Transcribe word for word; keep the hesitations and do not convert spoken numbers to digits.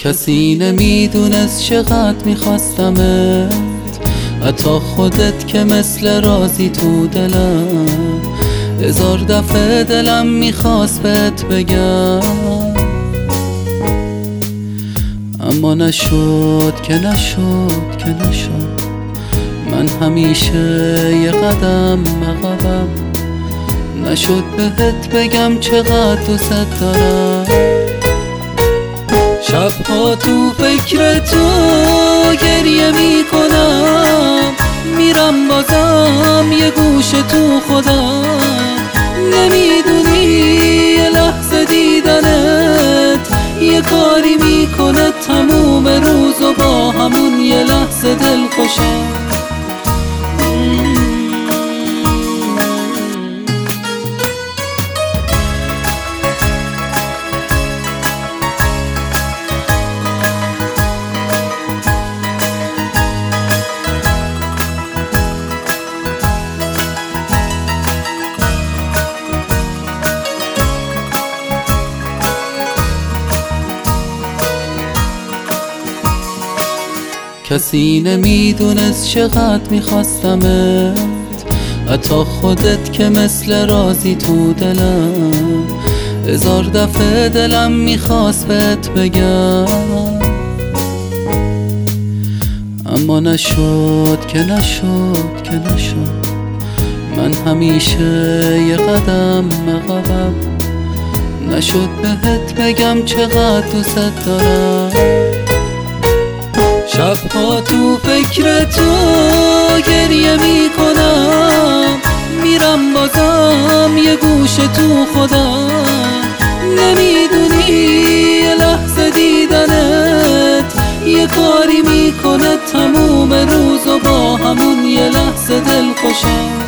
کسی نمیدونست چقدر میخواستمت، حتی خودت که مثل رازی تو دلم. هزار دفعه دلم میخواست بهت بگم، اما نشد که نشد که نشد. من همیشه یه قدم عقبم، نشد بهت بگم چقدر دوست دارم. شبها تو فکر تو گریه میکنم، میرم بازم یه گوش تو خودم. نمیدونی یه لحظه دیدنت یه کاری میکنه تموم روز و با همون یه لحظه دل خوشم. کسی نمیدونست چقدر میخواستمت، حتی خودت که مثل رازی تو دلم. هزار دفعه دلم میخواست بهت بگم، اما نشد که نشد که نشد. من همیشه یه قدم عقبم، نشد بهت بگم چقدر دوست دارم. شبها تو فکر تو گریه میکنم، میرم بازم یه گوش تو خودم. نمیدونی یه لحظه دیدنت یه کاری میکنه تموم روز و با همون یه لحظه دل خوشم.